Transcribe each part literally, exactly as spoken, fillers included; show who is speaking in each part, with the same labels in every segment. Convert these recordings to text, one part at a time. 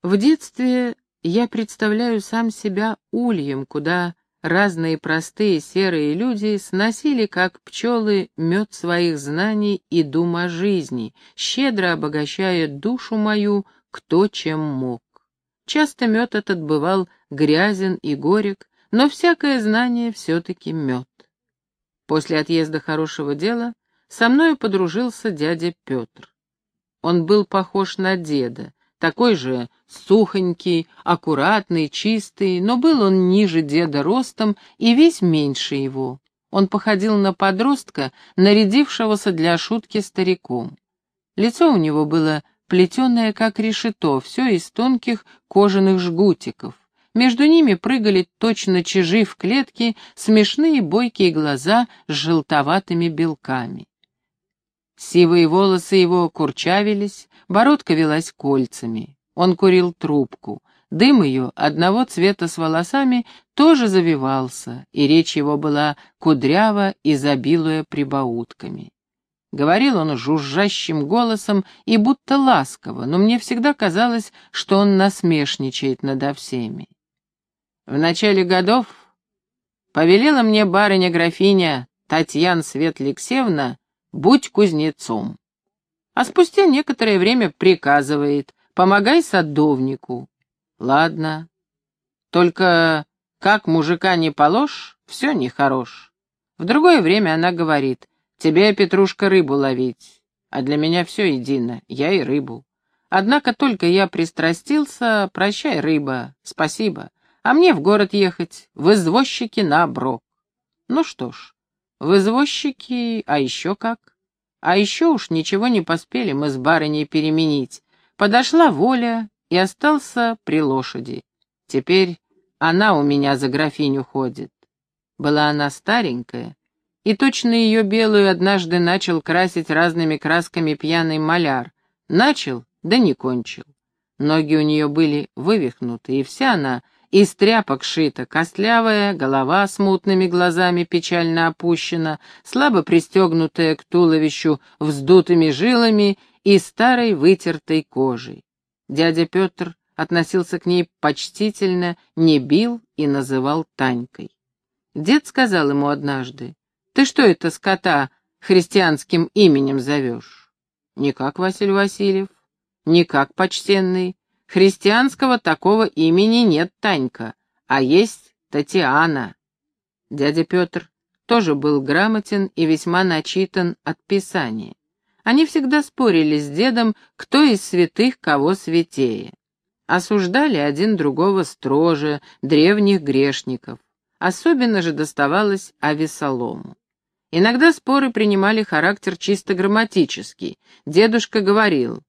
Speaker 1: В детстве я представляю сам себя ульем, куда разные простые серые люди сносили, как пчелы, мед своих знаний и дум о жизни, щедро обогащая душу мою кто чем мог. Часто мед этот бывал грязен и горек, но всякое знание все-таки мед. После отъезда хорошего дела со мною подружился дядя Петр. Он был похож на деда, такой же сухонький, аккуратный, чистый, но был он ниже деда ростом и весь меньше его. Он походил на подростка, нарядившегося для шутки стариком. Лицо у него было плетеное, как решето, все из тонких кожаных жгутиков. Между ними прыгали точно чижи в клетке смешные бойкие глаза с желтоватыми белками. Сивые волосы его курчавились, бородка велась кольцами. Он курил трубку. Дым ее, одного цвета с волосами, тоже завивался, и речь его была кудрява, изобилуя прибаутками. Говорил он жужжащим голосом и будто ласково, но мне всегда казалось, что он насмешничает надо всеми. В начале годов повелела мне барыня-графиня Татьяна Светликсевна «Будь кузнецом». А спустя некоторое время приказывает «Помогай садовнику». Ладно, только как мужика не положь, все нехорош. В другое время она говорит «Тебе, Петрушка, рыбу ловить». А для меня все едино, я и рыбу. Однако только я пристрастился, прощай, рыба, спасибо, а мне в город ехать, в извозчики на оброк. Ну что ж, в извозчики, а еще как? А еще уж ничего не поспели мы с барыней переменить. Подошла воля и остался при лошади. Теперь она у меня за графиню ходит. Была она старенькая, и точно ее белую однажды начал красить разными красками пьяный маляр. Начал, да не кончил. Ноги у нее были вывихнуты, и вся она из тряпок шита, костлявая, голова с мутными глазами печально опущена, слабо пристегнутая к туловищу вздутыми жилами и старой вытертой кожей. Дядя Петр относился к ней почтительно, не бил и называл Танькой. Дед сказал ему однажды: «Ты что это скота христианским именем зовешь?» «Никак, Василий Васильев, никак, почтенный. Христианского такого имени нет, Танька, а есть Татьяна». Дядя Петр тоже был грамотен и весьма начитан от писания. Они всегда спорили с дедом, кто из святых кого святее. Осуждали один другого строже, древних грешников. Особенно же доставалось Авесолому. Иногда споры принимали характер чисто грамматический. Дедушка говорил: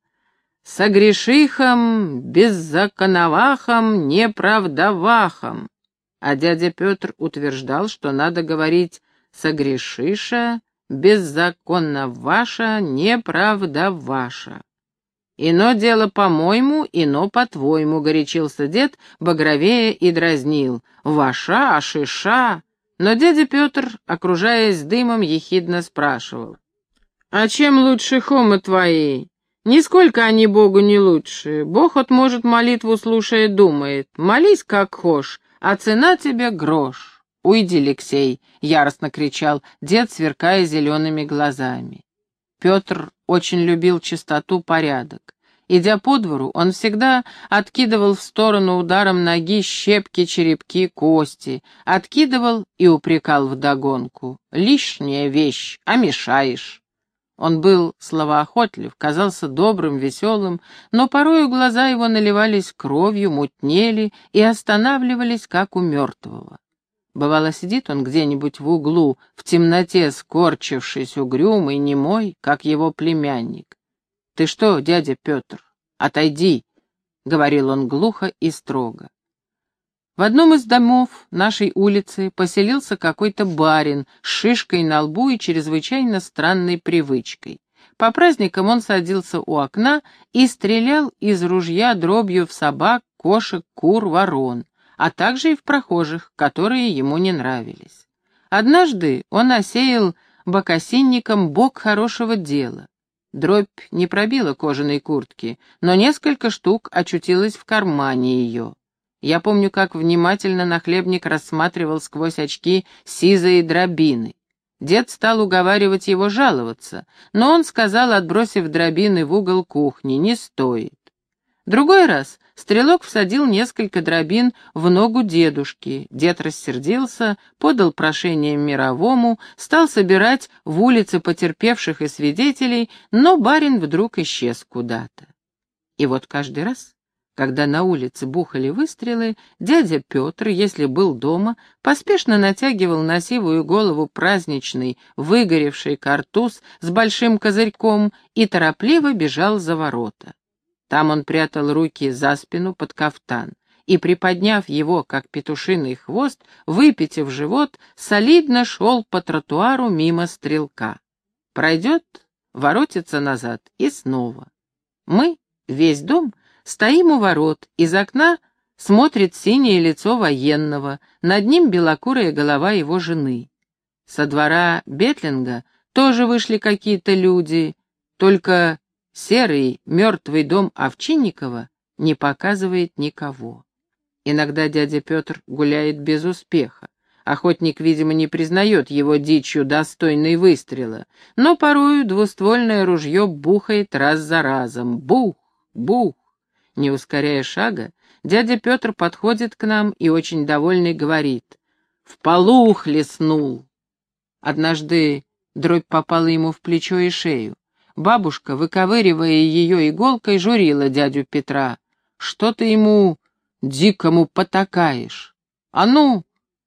Speaker 1: «Согрешихом, беззаконовахом, неправдовахом». А дядя Петр утверждал, что надо говорить «согрешиша, беззаконноваша, неправдоваша». «Ино дело по-моему, ино по-твоему», — горячился дед, багровея и дразнил. «Ваша, ашиша». Но дядя Петр, окружаясь дымом, ехидно спрашивал: «А чем лучше хомы твои? Нисколько они Богу не лучше. Бог от может молитву слушая думает. Молись как хошь, а цена тебе грош». «Уйди, Алексей!» — яростно кричал дед, сверкая зелеными глазами. Петр очень любил чистоту, порядок. Идя по двору, он всегда откидывал в сторону ударом ноги щепки, черепки, кости, откидывал и упрекал вдогонку: «Лишняя вещь, а мешаешь». Он был словоохотлив, казался добрым, веселым, но порою глаза его наливались кровью, мутнели и останавливались, как у мертвого. Бывало, сидит он где-нибудь в углу, в темноте, скорчившись, угрюмый, немой, как его племянник. «Ты что, дядя Петр, отойди», — говорил он глухо и строго. В одном из домов нашей улицы поселился какой-то барин с шишкой на лбу и чрезвычайно странной привычкой. По праздникам он садился у окна и стрелял из ружья дробью в собак, кошек, кур, ворон, а также и в прохожих, которые ему не нравились. Однажды он осеял бокосинником бок хорошего дела. Дробь не пробила кожаной куртки, но несколько штук очутилось в кармане ее. Я помню, как внимательно нахлебник рассматривал сквозь очки сизые дробины. Дед стал уговаривать его жаловаться, но он сказал, отбросив дробины в угол кухни, не стоит. Другой раз стрелок всадил несколько дробин в ногу дедушки. Дед рассердился, подал прошение мировому, стал собирать в улице потерпевших и свидетелей, но барин вдруг исчез куда-то. И вот каждый раз, когда на улице бухали выстрелы, дядя Петр, если был дома, поспешно натягивал на сивую голову праздничный, выгоревший картуз с большим козырьком и торопливо бежал за ворота. Там он прятал руки за спину под кафтан и, приподняв его, как петушиный хвост, выпитив живот, солидно шел по тротуару мимо стрелка. Пройдет, воротится назад и снова. Мы, весь дом, стоим у ворот, из окна смотрит синее лицо военного, над ним белокурая голова его жены. Со двора Бетлинга тоже вышли какие-то люди, только серый мертвый дом Овчинникова не показывает никого. Иногда дядя Петр гуляет без успеха. Охотник, видимо, не признает его дичью достойной выстрела, но порою двуствольное ружье бухает раз за разом. Бух, бух. Не ускоряя шага, дядя Петр подходит к нам и, очень довольный, говорит: «В полу хлестнул!» Однажды дробь попала ему в плечо и шею. Бабушка, выковыривая ее иголкой, журила дядю Петра: «Что ты ему, дикому, потакаешь? А ну,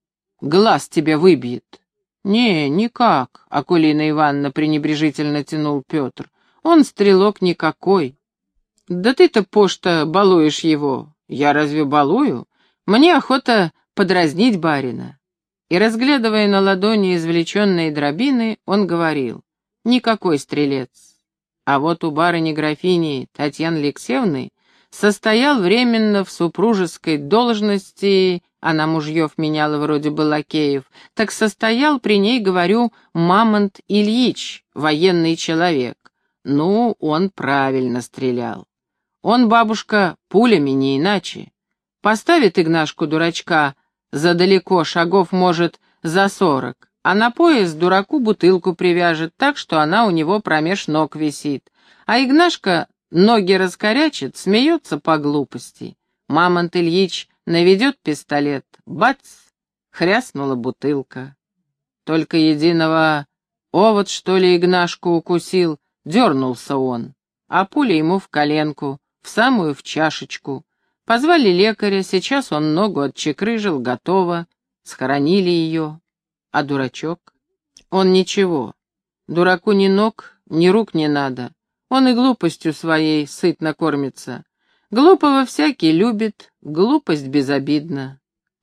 Speaker 1: глаз тебе выбьет!» «Не, никак», — Акулина Ивановна пренебрежительно тянул Петр. «Он стрелок никакой». «Да ты-то, пошта, балуешь его». «Я разве балую? Мне охота подразнить барина». И, разглядывая на ладони извлеченные дробины, он говорил: «Никакой стрелец». А вот у барыни-графини Татьяны Алексеевны состоял временно в супружеской должности, она мужьев меняла вроде бы лакеев, так состоял при ней, говорю, Мамонт Ильич, военный человек. Ну, он правильно стрелял. Он, бабушка, пулями не иначе. Поставит Игнашку-дурачка задалеко, шагов, может, за сорок, а на пояс дураку бутылку привяжет так, что она у него промеж ног висит. А Игнашка ноги раскорячит, смеется по глупости. Мамонт Ильич наведет пистолет, бац, хряснула бутылка. Только единого овод, что ли, Игнашку укусил, дернулся он, а пуля ему в коленку, в самую в чашечку. Позвали лекаря, сейчас он ногу отчекрыжил, готово, схоронили ее. А дурачок? Он ничего. Дураку ни ног, ни рук не надо. Он и глупостью своей сытно кормится. Глупого всякий любит, глупость безобидна.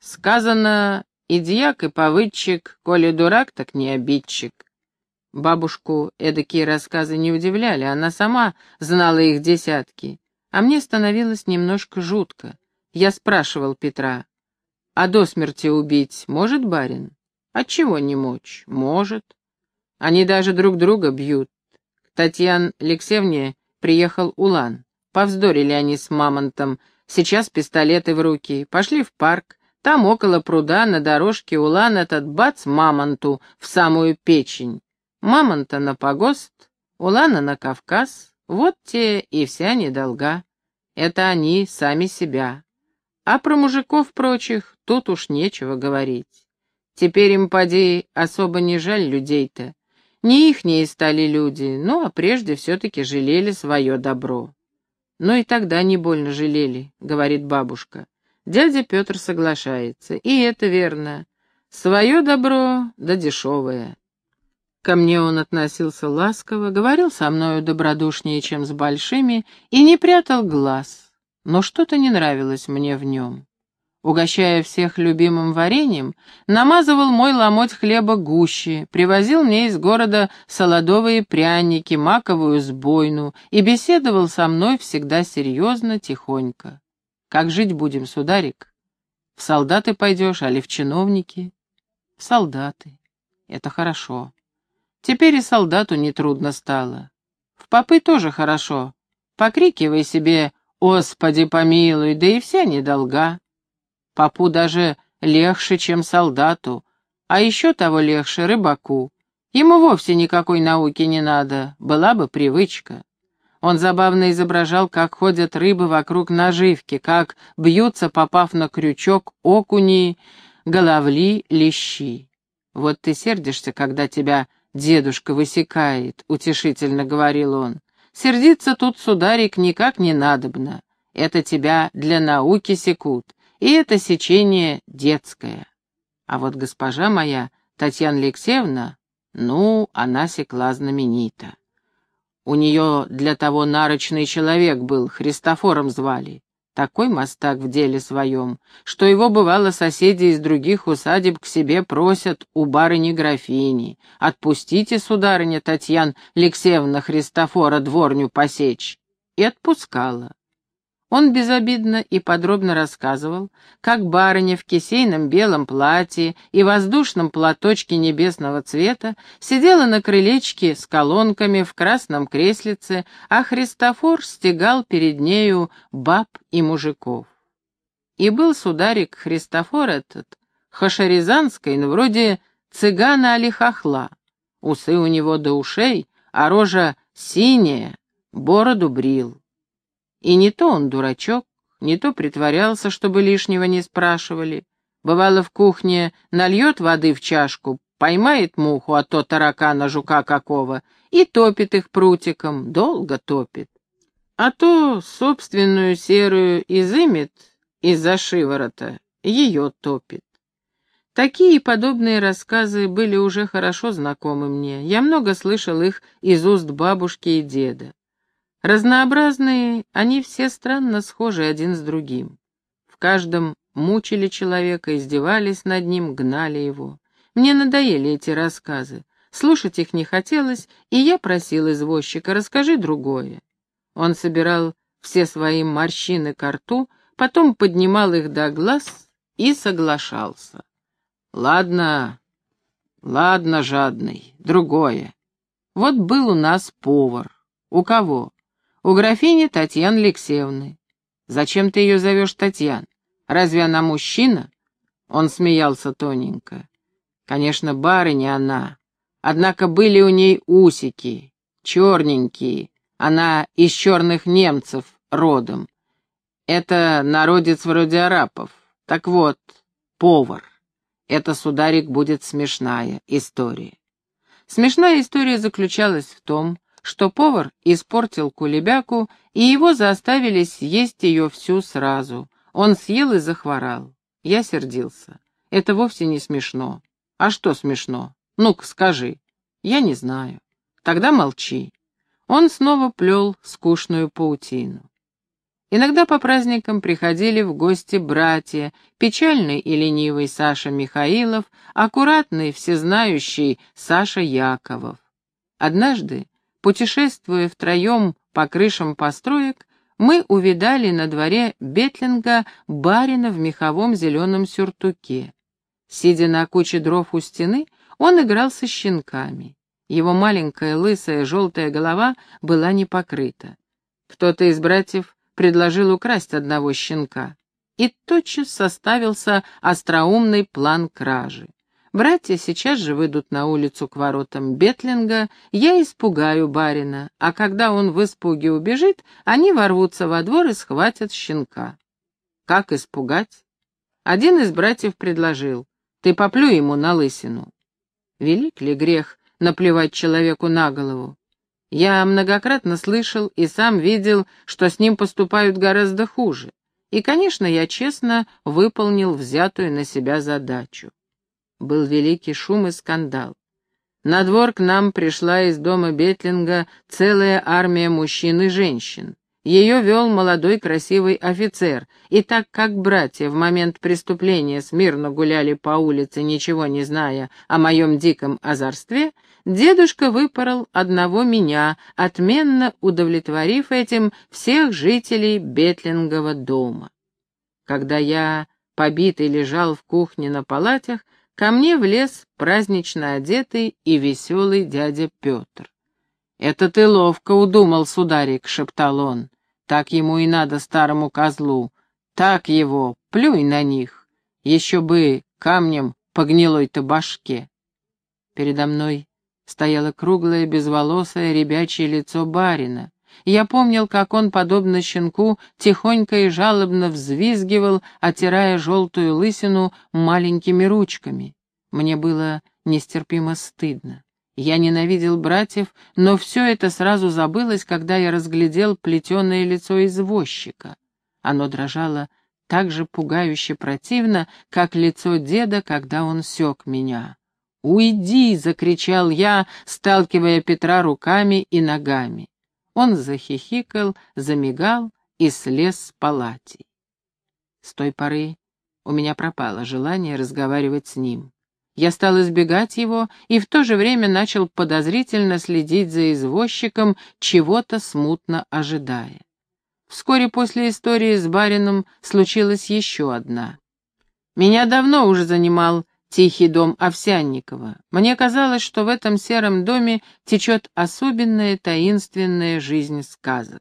Speaker 1: Сказано, и дьяк, и повыдчик, коли дурак, так не обидчик. Бабушку эдакие рассказы не удивляли, она сама знала их десятки. А мне становилось немножко жутко. Я спрашивал Петра: «А до смерти убить может барин?» «Отчего не мочь?» «Может. Они даже друг друга бьют. К Татьяне Алексеевне приехал Улан. Повздорили они с Мамонтом. Сейчас пистолеты в руки. Пошли в парк. Там около пруда на дорожке Улан этот бац Мамонту в самую печень. Мамонта на погост, Улана на Кавказ. Вот те и вся недолга. Это они сами себя. А про мужиков прочих тут уж нечего говорить. Теперь им, поди, особо не жаль людей-то. Не ихние стали люди, ну, а прежде все-таки жалели свое добро. Но и тогда не больно жалели, говорит бабушка. Дядя Петр соглашается, и это верно. Свое добро, да дешевое. Ко мне он относился ласково, говорил со мною добродушнее, чем с большими, и не прятал глаз, но что-то не нравилось мне в нем. Угощая всех любимым вареньем, намазывал мой ломоть хлеба гуще, привозил мне из города солодовые пряники, маковую сбойну и беседовал со мной всегда серьезно, тихонько. «Как жить будем, сударик? В солдаты пойдешь, али в чиновники?» «В солдаты. Это хорошо. Теперь и солдату нетрудно стало. В попы тоже хорошо. Покрикивай себе «Господи помилуй», да и вся недолга. Попу даже легче, чем солдату, а еще того легче рыбаку. Ему вовсе никакой науки не надо, была бы привычка. Он забавно изображал, как ходят рыбы вокруг наживки, как бьются, попав на крючок, окуни, головли, лещи. «Вот ты сердишься, когда тебя дедушка высекает», — утешительно говорил он. «Сердиться тут, сударик, никак не надобно. Это тебя для науки секут, и это сечение детское. А вот госпожа моя, Татьяна Алексеевна, ну, она секла знаменита. У нее для того нарочный человек был, Христофором звали. Такой мастак в деле своем, что его, бывало, соседи из других усадеб к себе просят у барыни-графини. «Отпустите, сударыня Татьяна Алексеевна Христофора дворню посечь». И отпускала. Он безобидно и подробно рассказывал, как барыня в кисейном белом платье и воздушном платочке небесного цвета сидела на крылечке с колонками в красном креслице, а Христофор стегал перед нею баб и мужиков. И был, сударик, Христофор этот, хашаризанской, ну, вроде цыгана али хохла. Усы у него до ушей, а рожа синяя, бороду брил. И не то он дурачок, не то притворялся, чтобы лишнего не спрашивали. Бывало, в кухне нальет воды в чашку, поймает муху, а то таракана, жука какого, и топит их прутиком, долго топит. А то собственную серую изымет из-за шиворота, ее топит. Такие и подобные рассказы были уже хорошо знакомы мне. Я много слышал их из уст бабушки и деда. Разнообразные, они все странно схожи один с другим. В каждом мучили человека, издевались над ним, гнали его. Мне надоели эти рассказы, слушать их не хотелось, и я просил извозчика: расскажи другое. Он собирал все свои морщины ко рту, потом поднимал их до глаз и соглашался. Ладно, ладно, жадный, другое. Вот был у нас повар. У кого? У графини Татьяны Алексеевны. Зачем ты ее зовешь Татьян? Разве она мужчина? Он смеялся тоненько. Конечно, барыня она. Однако были у ней усики, черненькие. Она из черных немцев родом. Это народец вроде арапов. Так вот, повар. Это, сударик, будет смешная история. Смешная история заключалась в том, что повар испортил кулебяку, и его заставили съесть ее всю сразу. Он съел и захворал. Я сердился. Это вовсе не смешно. А что смешно? Ну-ка, скажи. Я не знаю. Тогда молчи. Он снова плел скучную паутину. Иногда по праздникам приходили в гости братья, печальный и ленивый Саша Михаилов, аккуратный, всезнающий Саша Яковов. Однажды, путешествуя втроем по крышам построек, мы увидали на дворе Бетлинга барина в меховом зеленом сюртуке. Сидя на куче дров у стены, он играл со щенками. Его маленькая лысая желтая голова была не покрыта. Кто-то из братьев предложил украсть одного щенка, и тотчас составился остроумный план кражи. Братья сейчас же выйдут на улицу к воротам Бетлинга, я испугаю барина, а когда он в испуге убежит, они ворвутся во двор и схватят щенка. Как испугать? Один из братьев предложил: ты поплюй ему на лысину. Велик ли грех наплевать человеку на голову? Я многократно слышал и сам видел, что с ним поступают гораздо хуже. И, конечно, я честно выполнил взятую на себя задачу. Был великий шум и скандал. На двор к нам пришла из дома Бетлинга целая армия мужчин и женщин. Ее вел молодой красивый офицер, и так как братья в момент преступления смирно гуляли по улице, ничего не зная о моем диком озорстве, дедушка выпорол одного меня, отменно удовлетворив этим всех жителей Бетлингова дома. Когда я, побитый, лежал в кухне на палатях, ко мне влез празднично одетый и веселый дядя Петр. «Это ты ловко удумал, сударик», — шептал он. «Так ему и надо, старому козлу. Так его, плюй на них. Еще бы камнем по гнилой-то башке». Передо мной стояло круглое, безволосое, ребячье лицо барина. Я помнил, как он, подобно щенку, тихонько и жалобно взвизгивал, отирая желтую лысину маленькими ручками. Мне было нестерпимо стыдно. Я ненавидел братьев, но все это сразу забылось, когда я разглядел плетеное лицо извозчика. Оно дрожало так же пугающе противно, как лицо деда, когда он сёк меня. «Уйди!» — закричал я, сталкивая Петра руками и ногами. Он захихикал, замигал и слез с палатей. С той поры у меня пропало желание разговаривать с ним. Я стал избегать его и в то же время начал подозрительно следить за извозчиком, чего-то смутно ожидая. Вскоре после истории с барином случилась еще одна. Меня давно уже занимал тихий дом Овсянникова. Мне казалось, что в этом сером доме течет особенная таинственная жизнь сказок.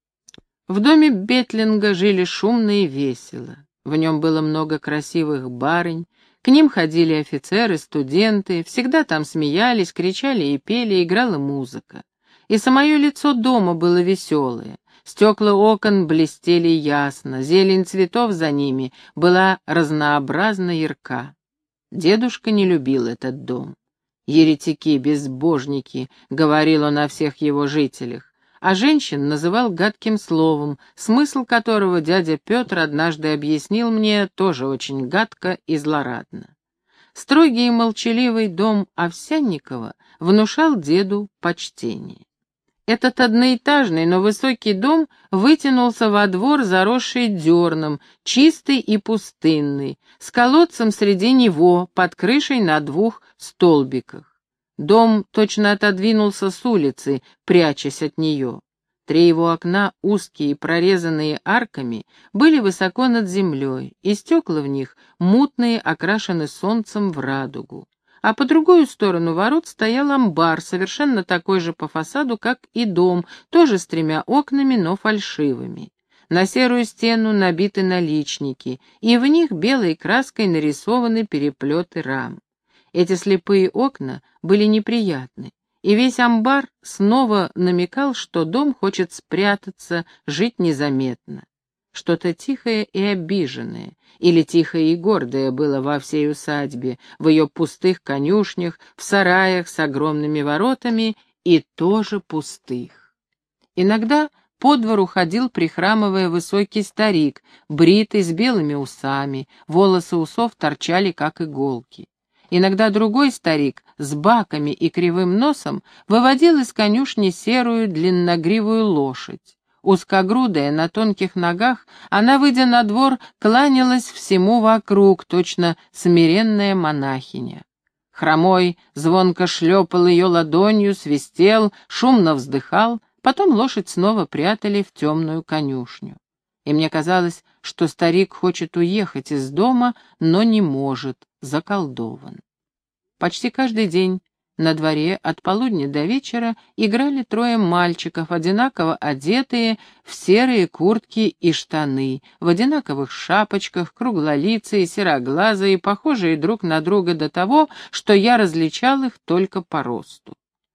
Speaker 1: В доме Бетлинга жили шумно и весело. В нем было много красивых барынь, к ним ходили офицеры, студенты, всегда там смеялись, кричали и пели, играла музыка. И самое лицо дома было веселое. Стекла окон блестели ясно, зелень цветов за ними была разнообразно ярка. Дедушка не любил этот дом. «Еретики, безбожники», — говорил он о всех его жителях, а женщин называл гадким словом, смысл которого дядя Петр однажды объяснил мне тоже очень гадко и злорадно. Строгий и молчаливый дом Овсянникова внушал деду почтение. Этот одноэтажный, но высокий дом вытянулся во двор, заросший дерном, чистый и пустынный, с колодцем среди него, под крышей на двух столбиках. Дом точно отодвинулся с улицы, прячась от нее. Три его окна, узкие, прорезанные арками, были высоко над землей, и стекла в них, мутные, окрашены солнцем в радугу. А по другую сторону ворот стоял амбар, совершенно такой же по фасаду, как и дом, тоже с тремя окнами, но фальшивыми. На серую стену набиты наличники, и в них белой краской нарисованы переплеты рам. Эти слепые окна были неприятны, и весь амбар снова намекал, что дом хочет спрятаться, жить незаметно. Что-то тихое и обиженное, или тихое и гордое было во всей усадьбе, в ее пустых конюшнях, в сараях с огромными воротами и тоже пустых. Иногда по двору ходил, прихрамывая, высокий старик, бритый, с белыми усами, волосы усов торчали, как иголки. Иногда другой старик с баками и кривым носом выводил из конюшни серую длинногривую лошадь. Узкогрудая, на тонких ногах, она, выйдя на двор, кланялась всему вокруг, точно смиренная монахиня. Хромой звонко шлепал ее ладонью, свистел, шумно вздыхал, потом лошадь снова прятали в темную конюшню. И мне казалось, что старик хочет уехать из дома, но не может, заколдован. Почти каждый день на дворе от полудня до вечера играли трое мальчиков, одинаково одетые в серые куртки и штаны, в одинаковых шапочках, круглолицые, сероглазые, похожие друг на друга до того, что я различал их только по росту.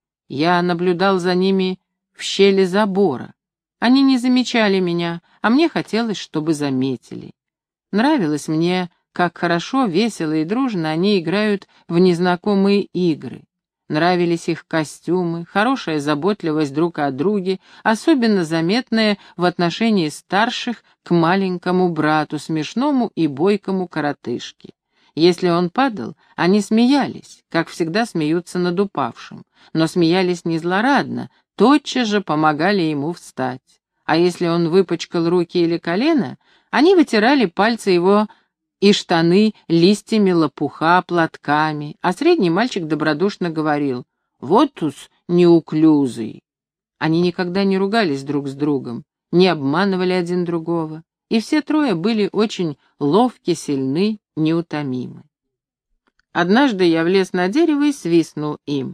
Speaker 1: Я наблюдал за ними в щели забора. Они не замечали меня, а мне хотелось, чтобы заметили. Нравилось мне, как хорошо, весело и дружно они играют в незнакомые игры. Нравились их костюмы, хорошая заботливость друг о друге, особенно заметная в отношении старших к маленькому брату, смешному и бойкому коротышке. Если он падал, они смеялись, как всегда смеются над упавшим, но смеялись не злорадно, тотчас же помогали ему встать. А если он выпачкал руки или колено, они вытирали пальцы его и штаны листьями лопуха, платками, а средний мальчик добродушно говорил: «Вот тут неуклюзый». Они никогда не ругались друг с другом, не обманывали один другого, и все трое были очень ловки, сильны, неутомимы. Однажды я влез на дерево и свистнул им.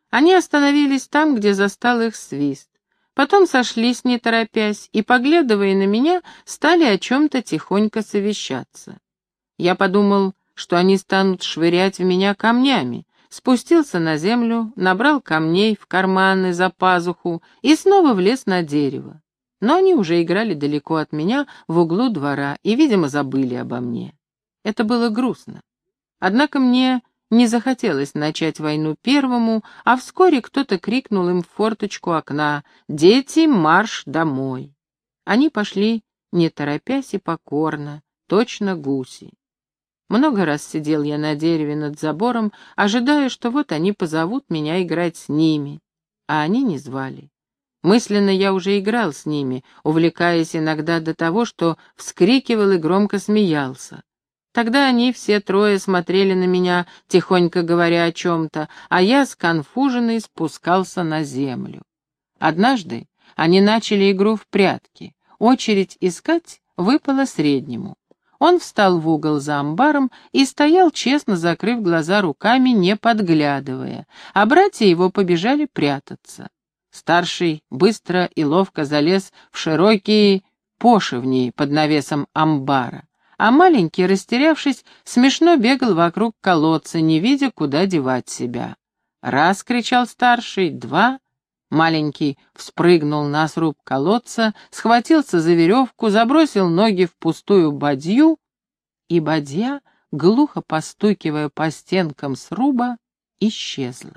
Speaker 1: Они остановились там, где застал их свист. Потом сошлись, не торопясь, и, поглядывая на меня, стали о чем-то тихонько совещаться. Я подумал, что они станут швырять в меня камнями, спустился на землю, набрал камней в карманы за пазуху и снова влез на дерево. Но они уже играли далеко от меня в углу двора и, видимо, забыли обо мне. Это было грустно. Однако мне не захотелось начать войну первому, а вскоре кто-то крикнул им в форточку окна: «Дети, марш домой!» Они пошли, не торопясь и покорно, точно гуси. Много раз сидел я на дереве над забором, ожидая, что вот они позовут меня играть с ними, а они не звали. Мысленно я уже играл с ними, увлекаясь иногда до того, что вскрикивал и громко смеялся. Тогда они все трое смотрели на меня, тихонько говоря о чем-то, а я, сконфуженный, спускался на землю. Однажды они начали игру в прятки. Очередь искать выпала среднему. Он встал в угол за амбаром и стоял, честно закрыв глаза руками, не подглядывая, а братья его побежали прятаться. Старший быстро и ловко залез в широкие пошивни под навесом амбара, а маленький, растерявшись, смешно бегал вокруг колодца, не видя, куда девать себя. «Раз!» — кричал старший, «два!» Маленький вспрыгнул на сруб колодца, схватился за веревку, забросил ноги в пустую бадью, и бадья, глухо постукивая по стенкам сруба, исчезла.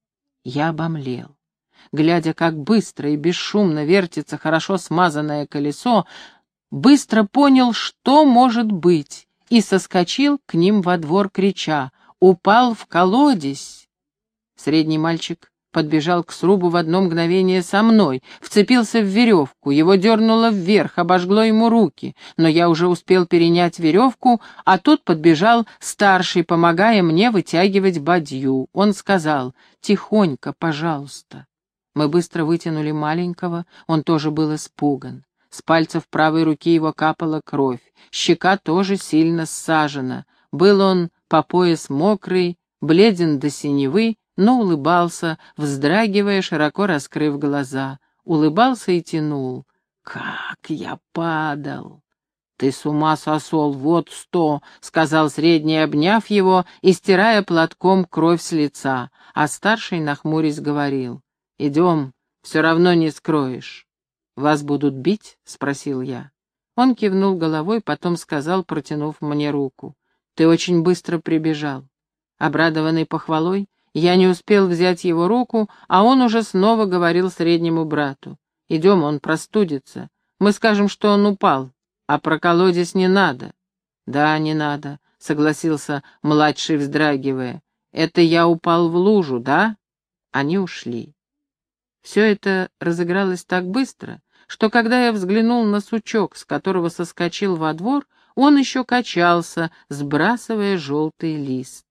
Speaker 1: Я обомлел. Глядя, как быстро и бесшумно вертится хорошо смазанное колесо, быстро понял, что может быть, и соскочил к ним во двор, крича: «Упал в колодезь!» Средний мальчик подбежал к срубу в одно мгновение со мной, вцепился в веревку, его дернуло вверх, обожгло ему руки, но я уже успел перенять веревку, а тут подбежал старший, помогая мне вытягивать бадью. Он сказал: «Тихонько, пожалуйста». Мы быстро вытянули маленького, он тоже был испуган. С пальцев правой руки его капала кровь, щека тоже сильно ссажена. Был он по пояс мокрый, бледен до синевы, но улыбался, вздрагивая, широко раскрыв глаза. Улыбался и тянул. «Как я падал!» «Ты с ума сошел, вот сто!» — сказал средний, обняв его и стирая платком кровь с лица, а старший, нахмурясь, говорил: «Идем, все равно не скроешь». «Вас будут бить?» — спросил я. Он кивнул головой, потом сказал, протянув мне руку: «Ты очень быстро прибежал». Обрадованный похвалой, я не успел взять его руку, а он уже снова говорил среднему брату: «Идем, он простудится. Мы скажем, что он упал, а про колодец не надо». «Да, не надо», — согласился младший, вздрагивая. «Это я упал в лужу, да?» Они ушли. Все это разыгралось так быстро, что когда я взглянул на сучок, с которого соскочил во двор, он еще качался, сбрасывая желтый лист.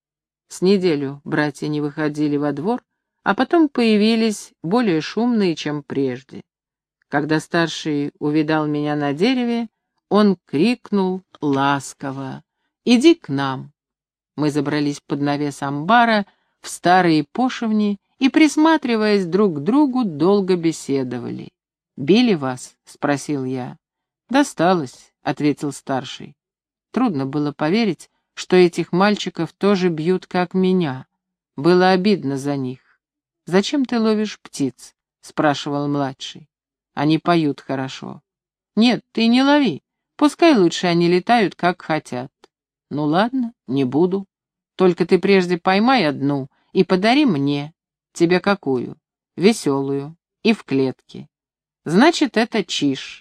Speaker 1: С неделю братья не выходили во двор, а потом появились более шумные, чем прежде. Когда старший увидал меня на дереве, он крикнул ласково: «Иди к нам». Мы забрались под навес амбара в старые пошивни и, присматриваясь друг к другу, долго беседовали. «Били вас?» — спросил я. «Досталось», — ответил старший. Трудно было поверить, что этих мальчиков тоже бьют, как меня. Было обидно за них. «Зачем ты ловишь птиц?» — спрашивал младший. «Они поют хорошо». «Нет, ты не лови. Пускай лучше они летают, как хотят». «Ну ладно, не буду. Только ты прежде поймай одну и подари мне». «Тебе какую?» «Веселую. И в клетке». «Значит, это чиж».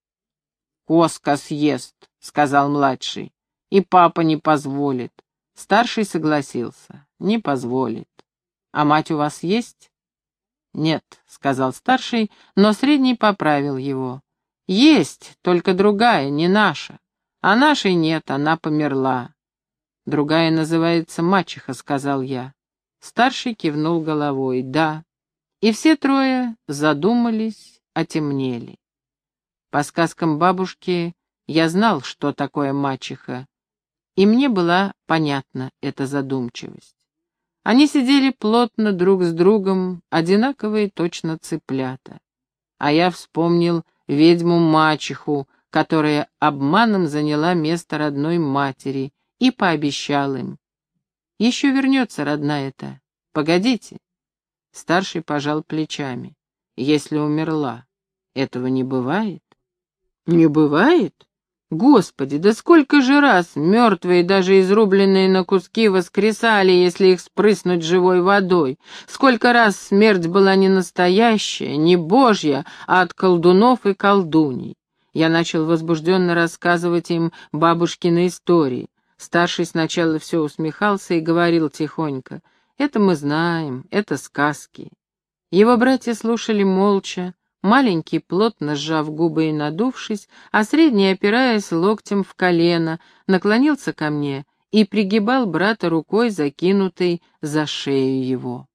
Speaker 1: «Коска съест», — сказал младший. «И папа не позволит». Старший согласился. «Не позволит». «А мать у вас есть?» «Нет», — сказал старший, но средний поправил его. «Есть, только другая, не наша. А нашей нет, она померла». «Другая называется мачеха», — сказал я. Старший кивнул головой. «Да». И все трое задумались, отемнели. По сказкам бабушки я знал, что такое мачеха, и мне была понятна эта задумчивость. Они сидели плотно друг с другом, одинаковые точно цыплята. А я вспомнил ведьму-мачеху, которая обманом заняла место родной матери, и пообещал им. «Еще вернется родная-то. Погодите». Старший пожал плечами. «Если умерла, этого не бывает?» «Не бывает? Господи, да сколько же раз мертвые, даже изрубленные на куски, воскресали, если их спрыснуть живой водой. Сколько раз смерть была не настоящая, не божья, а от колдунов и колдуней. Я начал возбужденно рассказывать им бабушкины истории. Старший сначала все усмехался и говорил тихонько: «Это мы знаем, это сказки». Его братья слушали молча, маленький, плотно сжав губы и надувшись, а средний, опираясь локтем в колено, наклонился ко мне и пригибал брата рукой, закинутой за шею его.